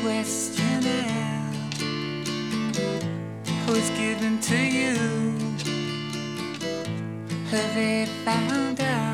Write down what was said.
questioning who's given to you. Have they found out?